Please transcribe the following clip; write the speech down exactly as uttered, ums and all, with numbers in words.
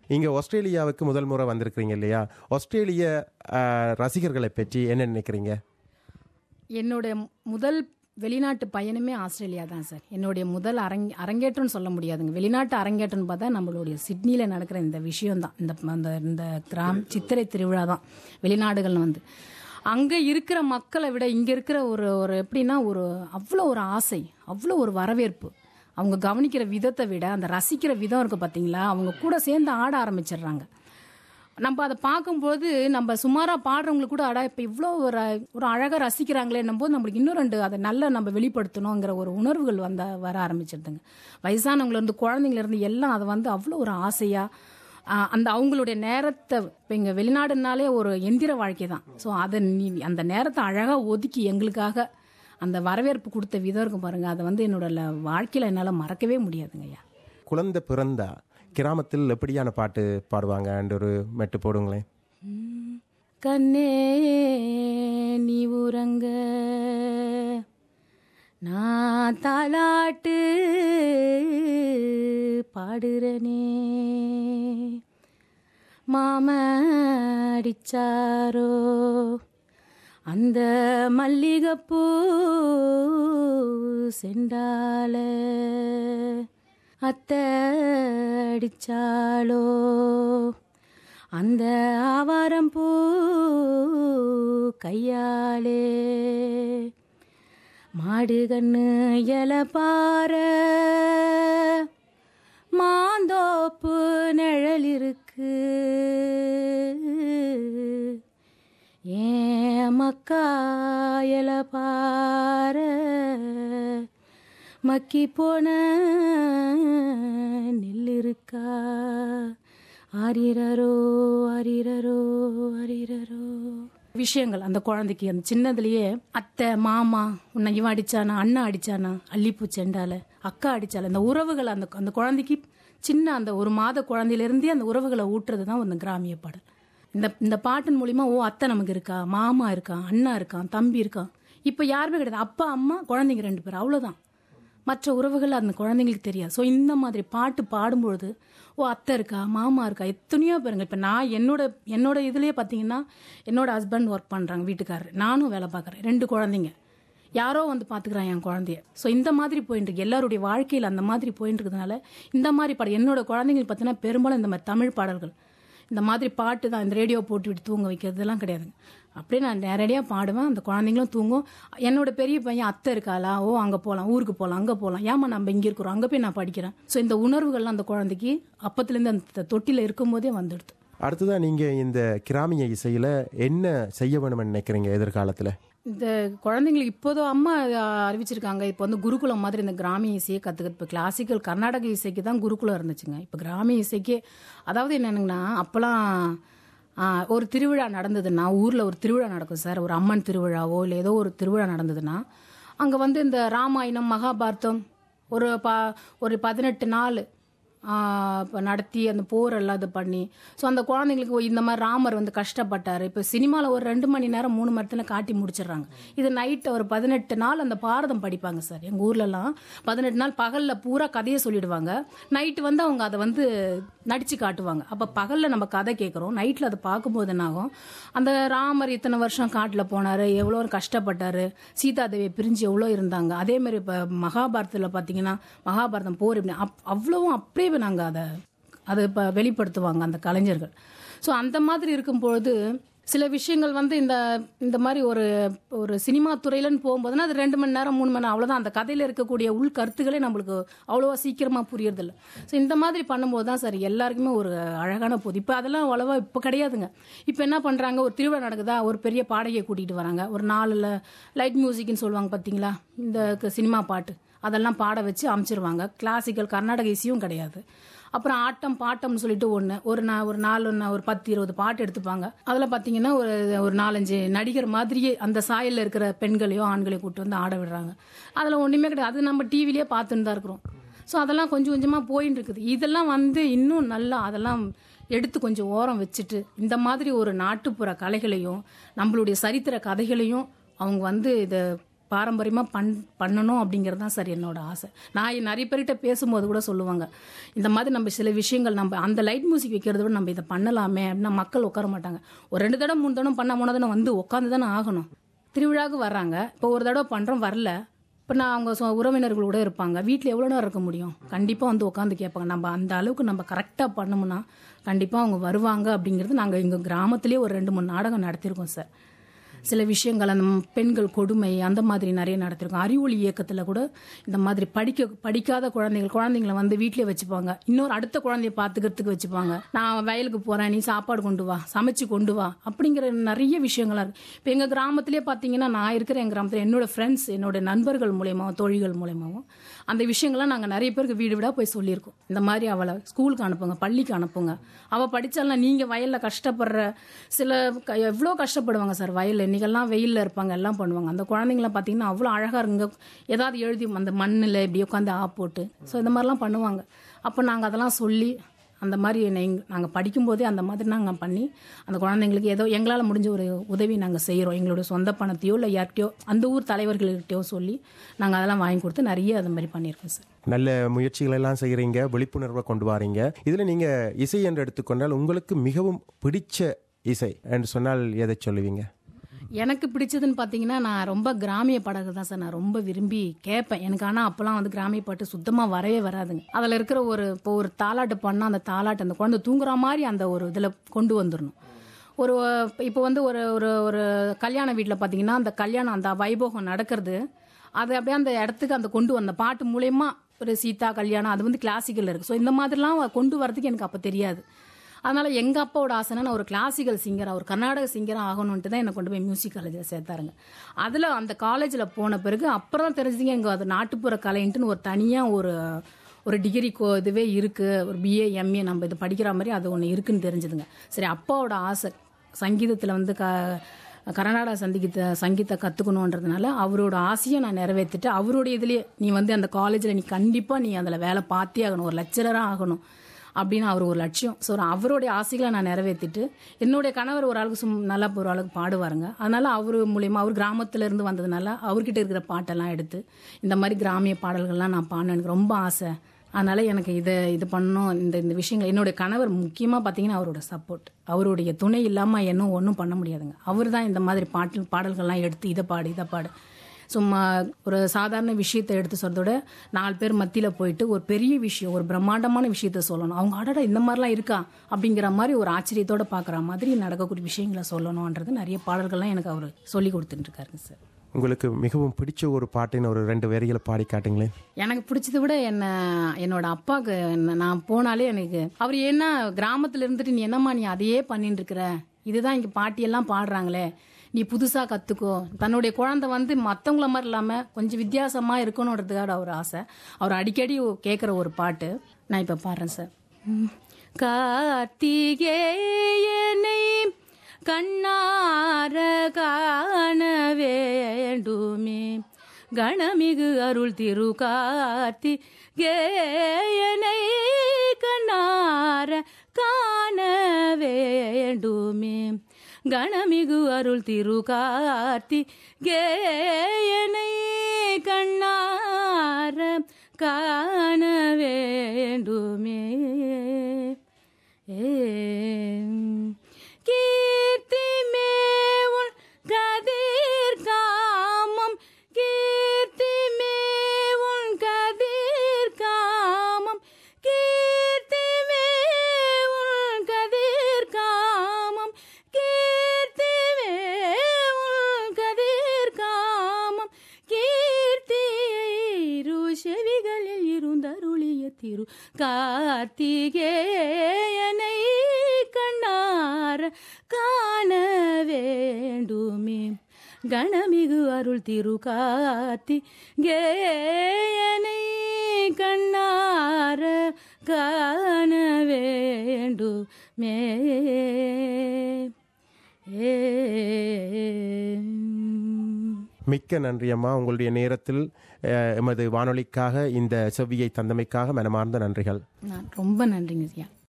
இங்கே ஆஸ்திரேலியாவுக்கு முதல் முறை வந்திருக்கிறீங்க இல்லையா? ஆஸ்திரேலிய ரசிகர்களை பற்றி என்ன நினைக்கிறீங்க? என்னோட முதல் வெளிநாட்டு பயணமே ஆஸ்திரேலியா தான் சார். என்னுடைய முதல் அரங் அரங்கேற்றம்னு சொல்ல முடியாதுங்க. வெளிநாட்டு அரங்கேற்றம்னு பார்த்தா நம்மளுடைய சிட்னியில் நடக்கிற இந்த விஷயம்தான், இந்த அந்த இந்த கிராம் சித்திரை திருவிழா தான். வெளிநாடுகள் வந்து அங்கே இருக்கிற மக்களை விட இங்கே இருக்கிற ஒரு ஒரு எப்படின்னா ஒரு அவ்வளோ ஒரு ஆசை, அவ்வளோ ஒரு வரவேற்பு. அவங்க கவனிக்கிற விதத்தை விட அந்த ரசிக்கிற விதம் இருக்குது பார்த்தீங்களா, அவங்க கூட சேர்ந்து ஆட ஆரம்பிச்சிடுறாங்க. நம்ம அதை பார்க்கும்போது நம்ம சுமாராக பாடுறவங்களுக்கு கூட அடா இப்போ இவ்வளோ ஒரு ஒரு அழகாக ரசிக்கிறாங்களேன்னும் போது நம்மளுக்கு இன்னும் ரெண்டு அதை நல்லா நம்ம வெளிப்படுத்தணுங்கிற ஒரு உணர்வுகள் வந்த வர ஆரம்பிச்சிருதுங்க. வயசானவங்கலேருந்து குழந்தைங்கலேருந்து எல்லாம் அதை வந்து அவ்வளோ ஒரு ஆசையாக அந்த அவங்களுடைய நேரத்தை, இப்போ இங்கே வெளிநாடுனாலே ஒரு எந்திர வாழ்க்கை தான். ஸோ அதை நீ அந்த நேரத்தை அழகாக ஒதுக்கி எங்களுக்காக அந்த வரவேற்பு கொடுத்த விதம் இருக்கும் பாருங்கள், அதை வந்து என்னோட வாழ்க்கையில் என்னால் மறக்கவே முடியாதுங்க ஐயா. குழந்தை பிறந்தா கிராமத்தில் எப்படியான பாட்டு பாடுவாங்க? ஒரு மெட்டு போடுங்களேன். கண்ணே நீ உறங்க நான் தாலாட்டு பாடுறனே, மாம அடிச்சாரோ அந்த மல்லிகைப்பூ செண்டால, அத்தை அடிச்சாலோ அந்த ஆவாரம் பூ கையாலே, மாடு கண்ணு இலை பாற மாந்தோப்பு நிழல் இருக்கு, ஏன் மக்கா இலை பாற மக்கி போன நெல்லிருக்கா, ஆரிரரோ ஆரிரரோ ஆரிரரோ விஷயங்கள் அந்த குழந்தைக்கு அந்த சின்னதுலயே அத்தை மாமா உன்னை இவன் அடிச்சானா, அண்ணா அடிச்சானா, அல்லிப்பூ செண்டால அக்கா அடிச்சால, அந்த உறவுகள் அந்த அந்த குழந்தைக்கு சின்ன அந்த ஒரு மாத குழந்தையிலிருந்தே அந்த உறவுகளை ஊட்டுறது தான் அந்த கிராமிய பாடல். இந்த இந்த பாட்டின் மூலியமா ஓ அத்தை நமக்கு இருக்கா, மாமா இருக்கான், அண்ணா இருக்கான், தம்பி இருக்கான். இப்போ யாருமே கிடையாது, அப்பா அம்மா குழந்தைங்க ரெண்டு பேர், அவ்வளோதான். மற்ற உறவுகள் அந்த குழந்தைங்களுக்கு தெரியாது. ஸோ இந்த மாதிரி பாட்டு பாடும்பொழுது ஓ அத்தை இருக்கா, மாமா இருக்கா, எத்தனையோ பேருங்க. இப்போ நான் என்னோட என்னோட இதுலேயே பார்த்தீங்கன்னா என்னோட ஹஸ்பண்ட் ஒர்க் பண்ணுறாங்க, வீட்டுக்காரர், நானும் வேலை பார்க்குறேன், ரெண்டு குழந்தைங்க, யாரோ வந்து பார்த்துக்கிறான் என் குழந்தைய. ஸோ இந்த மாதிரி போயிட்டு இருக்கு எல்லாருடைய வாழ்க்கையில், அந்த மாதிரி போயிட்டு இருக்கிறதுனால இந்த மாதிரி பாடம் என்னோட குழந்தைங்களுக்கு பார்த்தீங்கன்னா பெரும்பாலும் இந்த மாதிரி தமிழ் பாடல்கள், இந்த மாதிரி பாட்டு தான். இந்த ரேடியோ போட்டு விட்டு தூங்க வைக்கிறதுலாம் கிடையாதுங்க. அப்படியே நான் நேரடியாக பாடுவேன், அந்த குழந்தைங்களும் தூங்கும். என்னோட பெரிய பையன் அத்தை இருக்காளா, ஓ அங்கே போகலாம், ஊருக்கு போகலாம், அங்கே போகலாம், ஏமா நம்ம இங்கே இருக்கிறோம், அங்கே போய் நான் படிக்கிறேன். ஸோ இந்த உணர்வுகள்லாம் அந்த குழந்தைக்கு அப்பத்துலேருந்து அந்த தொட்டியில் இருக்கும்போதே வந்துடுது. அடுத்ததான் நீங்கள் இந்த கிராமிய இசையில் என்ன செய்ய வேணும்னு நினைக்கிறீங்க எதிர்காலத்தில்? இந்த குழந்தைங்களுக்கு இப்போதும் அம்மா அறிவிச்சிருக்காங்க, இப்போ வந்து குருகுலம் மாதிரி இந்த கிராமிய இசையை கற்றுக்கிறது. இப்போ கிளாசிக்கல் கர்நாடக இசைக்கு தான் குருகுலம் இருந்துச்சுங்க. இப்போ கிராமிய இசைக்கு அதாவது என்னென்னுங்கன்னா, அப்போலாம் ஒரு திருவிழா நடந்ததுன்னா, ஊரில் ஒரு திருவிழா நடக்கும் சார், ஒரு அம்மன் திருவிழாவோ இல்லை ஏதோ ஒரு திருவிழா நடந்ததுன்னா, அங்கே வந்து இந்த ராமாயணம் மகாபாரதம் ஒரு ப ஒரு பதினெட்டு நாள் நடத்தி அந்த போர் எல்லாம் இது பண்ணி, ஸோ அந்த குழந்தைங்களுக்கு இந்த மாதிரி ராமர் வந்து கஷ்டப்பட்டார். இப்போ சினிமாவில் ஒரு ரெண்டு மணி நேரம் மூணு மணி நேரத்தில் காட்டி முடிச்சிடுறாங்க. இது நைட்டு ஒரு பதினெட்டு நாள் அந்த பாரதம் படிப்பாங்க சார். எங்கள் ஊர்லலாம் பதினெட்டு நாள் பகலில் பூரா கதையை சொல்லிடுவாங்க, நைட்டு வந்து அவங்க அதை வந்து நடித்து காட்டுவாங்க. அப்போ பகலில் நம்ம கதை கேட்குறோம், நைட்டில் அதை பார்க்கும்போது என்னாகும், அந்த ராமர் இத்தனை வருஷம் காட்டில் போனார், எவ்வளோ கஷ்டப்பட்டார், சீதாதேவியை பிரிஞ்சு எவ்வளோ இருந்தாங்க. அதேமாதிரி இப்போ மகாபாரதத்தில் பார்த்தீங்கன்னா மகாபாரதம் போர் இப்படி அப் அவ்வளவும் அப்படியே நாங்கள் அதை அதை இப்போ வெளிப்படுத்துவாங்க அந்த கலைஞர்கள். ஸோ அந்த மாதிரி இருக்கும்பொழுது சில விஷயங்கள் வந்து இந்த இந்த மாதிரி ஒரு ஒரு சினிமா துறையிலன்னு போகும்போதுன்னா அது ரெண்டு மணி நேரம் மூணு மணி நேரம் அவ்வளோதான். அந்த கதையில் இருக்கக்கூடிய உள் கருத்துக்களே நம்மளுக்கு அவ்வளோவா சீக்கிரமாக புரியறதில்ல. ஸோ இந்த மாதிரி பண்ணும்போது தான் சார் எல்லாருக்குமே ஒரு அழகான போது. இப்போ அதெல்லாம் அவ்வளோவா இப்போ கிடையாதுங்க. இப்போ என்ன பண்ணுறாங்க, ஒரு திருவிழா நடக்குதா, ஒரு பெரிய பாடகையை கூட்டிகிட்டு வராங்க, ஒரு நாளில் லைட் மியூசிக்னு சொல்லுவாங்க பார்த்தீங்களா, இந்த சினிமா பாட்டு அதெல்லாம் பாட வச்சு அமைச்சிருவாங்க. கிளாசிக்கல் கர்நாடக இசையும் கிடையாது. அப்புறம் ஆட்டம் பாட்டம்னு சொல்லிட்டு ஒன்று ஒரு நா ஒரு நாலு ஒரு பத்து இருபது பாட்டு எடுத்துப்பாங்க. அதில் பார்த்தீங்கன்னா ஒரு ஒரு நாலஞ்சு நடிகர் மாதிரியே அந்த சாயலில் இருக்கிற பெண்களையோ ஆண்களையோ கூப்பிட்டு வந்து ஆட விடுறாங்க. அதில் ஒன்றுமே கிடையாது, அது நம்ம டிவிலேயே பார்த்துன்னு தான் இருக்கிறோம். ஸோ அதெல்லாம் கொஞ்சம் கொஞ்சமாக போயின்னு இருக்குது. இதெல்லாம் வந்து இன்னும் நல்லா அதெல்லாம் எடுத்து கொஞ்சம் ஓரம் வச்சுட்டு இந்த மாதிரி ஒரு நாட்டுப்புற கலைகளையும் நம்மளுடைய சரித்திர கதைகளையும் அவங்க வந்து இதை பாரம்பரியமாக பண் பண்ணணும் அப்படிங்கிறது தான் சார் என்னோட ஆசை. நான் நிறைய பேர்கிட்ட பேசும்போது கூட சொல்லுவாங்க, இந்த மாதிரி நம்ம சில விஷயங்கள் நம்ம அந்த லைட் மியூசிக் வைக்கிறத விட நம்ம இதை பண்ணலாமே அப்படின்னா மக்கள் உட்கார மாட்டாங்க. ஒரு ரெண்டு தடவை மூணு தடவை பண்ண மூணு தடவை வந்து உட்காந்து தானே ஆகணும். திருவிழாவுக்கு வர்றாங்க, இப்போ ஒரு தடவை பண்ணுறோம் வரல, இப்போ நான் அவங்க சொ உறவினர்கள் கூட இருப்பாங்க, வீட்டில் எவ்வளோ நேரம் இருக்க முடியும்? கண்டிப்பாக வந்து உட்காந்து கேட்பாங்க. நம்ம அந்த அளவுக்கு நம்ம கரெக்டாக பண்ணோம்னா கண்டிப்பாக அவங்க வருவாங்க அப்படிங்கிறது நாங்கள் எங்கள் கிராமத்திலே ஒரு ரெண்டு மூணு நாடகம் நடத்தியிருக்கோம் சார். சில விஷயங்கள் அந்த பெண்கள் கொடுமை அந்த மாதிரி நிறைய நடத்திருக்கோம். அறிவொளி இயக்கத்தில் கூட இந்த மாதிரி படிக்க படிக்காத குழந்தைகள் குழந்தைங்களை வந்து வீட்டிலே வச்சுப்பாங்க, இன்னொரு அடுத்த குழந்தைய பார்த்துக்கிறதுக்கு வச்சுப்பாங்க. நான் வயலுக்கு போகிறேன், நீ சாப்பாடு கொண்டு வா, சமைச்சு கொண்டு வா அப்படிங்கிற நிறைய விஷயங்களாக இருக்குது. இப்போ எங்கள் கிராமத்திலே பார்த்தீங்கன்னா, நான் இருக்கிற எங்கள் கிராமத்தில் என்னோட ஃப்ரெண்ட்ஸ் என்னோட நண்பர்கள் மூலியமாகவும் தோழிகள் மூலியமாகவும் அந்த விஷயங்கள்லாம் நாங்கள் நிறைய பேருக்கு வீடு வீடாக போய் சொல்லியிருக்கோம். இந்த மாதிரி அவளை ஸ்கூலுக்கு அனுப்புங்க, பள்ளிக்கு அனுப்புங்க, அவள் படித்தாலாம் நீங்கள் வயலில் கஷ்டப்படுற சில எவ்வளோ கஷ்டப்படுவாங்க சார் வயலில். இன்றைக்கெல்லாம் வெயிலில் இருப்பாங்க, எல்லாம் பண்ணுவாங்க. அந்த குழந்தைங்களாம் பார்த்தீங்கன்னா அவ்வளோ அழகாக இருங்க, ஏதாவது எழுதி அந்த மண்ணில் இப்படி உட்காந்து ஆ போட்டு ஸோ இந்த மாதிரிலாம் பண்ணுவாங்க. அப்போ நாங்கள் அதெல்லாம் சொல்லி அந்த மாதிரி நாங்கள் படிக்கும்போதே அந்த மாதிரி நாங்கள் பண்ணி அந்த குழந்தைங்களுக்கு ஏதோ எங்களால் முடிஞ்ச ஒரு உதவி நாங்கள் செய்கிறோம். எங்களோட சொந்த பணத்தையோ இல்லை யார்கிட்டையோ அந்த ஊர் தலைவர்கள்கிட்டயோ சொல்லி நாங்கள் அதெல்லாம் வாங்கி கொடுத்து நிறைய அது மாதிரி பண்ணியிருக்கோம் சார். நல்ல முயற்சிகள் எல்லாம் செய்கிறீங்க, விழிப்புணர்வை கொண்டு வரீங்க. இதில் நீங்கள் இசை என்று எடுத்துக்கொண்டால் உங்களுக்கு மிகவும் பிடிச்ச இசை என்று சொன்னால் எதை சொல்லுவீங்க? எனக்கு பிடிச்சதுன்னு பார்த்தீங்கன்னா, நான் ரொம்ப கிராமிய பாடல்கள் தான் சார் நான் ரொம்ப விரும்பி கேட்பேன். எனக்கு ஆனால் அப்போல்லாம் வந்து கிராமிய பாட்டு சுத்தமாக வரவே வராதுங்க. அதில் இருக்கிற ஒரு இப்போ ஒரு தாலாட்டு பண்ணால் அந்த தாலாட்டு அந்த குழந்தை தூங்குற மாதிரி அந்த ஒரு இதில் கொண்டு வந்துடணும். ஒரு இப்போ வந்து ஒரு ஒரு ஒரு கல்யாண வீட்டில் பார்த்தீங்கன்னா, அந்த கல்யாணம் அந்த வைபோகம் நடக்கிறது அது அப்படியே அந்த இடத்துக்கு அந்த கொண்டு வந்த பாட்டு மூலயமா ஒரு சீதா கல்யாணம் அது வந்து கிளாசிக்கல் இருக்குது. ஸோ இந்த மாதிரிலாம் கொண்டு வரதுக்கு எனக்கு அப்போ தெரியாது. அதனால் எங்கள் அப்பாவோட ஆசைனா நான் ஒரு கிளாசிக்கல் சிங்கராக ஒரு கர்நாடக சிங்கராக ஆகணுன்ட்டு தான் என்னை கொண்டு போய் மியூசிக் காலேஜில் சேர்த்தாருங்க. அதில் அந்த காலேஜில் போன பிறகு அப்புறம் தான் தெரிஞ்சுங்க எங்கள் அது நாட்டுப்புற கலைன்ட்டுன்னு ஒரு தனியாக ஒரு ஒரு டிகிரி கோ இதுவே இருக்குது, ஒரு பிஏ எம்ஏ நம்ம இது படிக்கிற மாதிரி அது ஒன்று இருக்குதுன்னு தெரிஞ்சுதுங்க. சரி, அப்பாவோட ஆசை சங்கீதத்தில் வந்து க கர்நாடக சங்கீத சங்கீதத்தை கற்றுக்கணுன்றதுனால அவரோட ஆசையை நான் நிறைவேற்றிட்டு அவருடைய இதுலேயே நீ வந்து அந்த காலேஜில் நீ கண்டிப்பாக நீ அதில் வேலை பார்த்தே ஆகணும், ஒரு லெக்சரராக ஆகணும் அப்படின்னு அவர் ஒரு லட்சியம். ஸோ அவருடைய ஆசைகளை நான் நிறைவேற்றிட்டு என்னுடைய கணவர் ஒரு ஆளுக்கு சும் நல்லா ஒரு ஆளுக்கு பாடுவாருங்க. அதனால் அவர் மூலியமாக அவர் கிராமத்திலேருந்து வந்ததுனால அவர்கிட்ட இருக்கிற பாட்டெல்லாம் எடுத்து இந்த மாதிரி கிராமிய பாடல்கள்லாம் நான் பாடணும் எனக்கு ரொம்ப ஆசை. அதனால் எனக்கு இதை இது பண்ணணும் இந்த இந்த விஷயங்கள் என்னுடைய கணவர் முக்கியமாக பார்த்தீங்கன்னா அவரோட சப்போர்ட், அவருடைய துணை இல்லாமல் இன்னும் ஒன்றும் பண்ண முடியாதுங்க. அவர் தான் இந்த மாதிரி பாட்டு பாடல்கள்லாம் எடுத்து இதை பாடு இதை பாடு சும்மா ஒரு சாதாரண விஷயத்தை எடுத்து சொல்றதோட நாலு பேர் மத்தியில் போயிட்டு ஒரு பெரிய விஷயம் ஒரு பிரம்மாண்டமான விஷயத்த சொல்லணும். அவங்க அடடா இந்த மாதிரிலாம் இருக்கா அப்படிங்கிற மாதிரி ஒரு ஆச்சரியத்தோட பார்க்குற மாதிரி நடக்கக்கூடிய விஷயங்களை சொல்லணுன்றது நிறைய பாடல்கள்லாம் எனக்கு அவர் சொல்லி கொடுத்துட்டு இருக்காருங்க சார். உங்களுக்கு மிகவும் பிடிச்ச ஒரு பாட்டின் ஒரு ரெண்டு வரிகளை பாடி காட்டுங்களேன். எனக்கு பிடிச்சதை விட என்ன என்னோட அப்பாவுக்கு என்ன நான் போனாலே எனக்கு அவர் என்ன கிராமத்தில் இருந்துட்டு நீ என்னம்மா நீ அதையே பண்ணிட்டு இருக்கிற, இதுதான் இங்கே பாட்டியெல்லாம் பாடுறாங்களே, நீ புதுசாக கற்றுக்கோ. தன்னுடைய குழந்தை வந்து மற்றவங்கள மாதிரி இல்லாமல் கொஞ்சம் வித்தியாசமாக இருக்கணுன்றதுக்காக அவர் ஆசை. அவர் அடிக்கடி கேட்குற ஒரு பாட்டு நான் இப்போ பாடுறேன் சார். கார்த்திகேயனை கண்ணார காண வேண்டுமே கணமிகு அருள் திரு கார்த்திகேயனை கண்ணார காண வேண்டுமே கணமிகு அருள் திரு கார்த்திகேயனை கண்ணார காண வேண்டுமே. ஏ கீர்த்தி மேவுள் கதிர் காமம் கீர்த்தி மேவுள் கதிர் காமம் கீர்த்தி மேவுள் கதிர் காமம் கீர்த்தி மேவுள் கதிர் காமம் கீர்த்தியை இரு செவிகளில் இருந்தருளிய திரு கார்த்திகேயனை கண்ணார காண வேண்டுமே கணமிகு அருள் திரு கார்த்திகேயனை கண்ணார காண வேண்டுமே. மிக்க நன்றி அம்மா. உங்களுடைய நேரத்தில் எமது வானொலிக்காக இந்த செவ்வியை தந்தமைக்காக மனமார்ந்த நன்றிகள். நான் ரொம்ப நன்றிங்க ஐயா.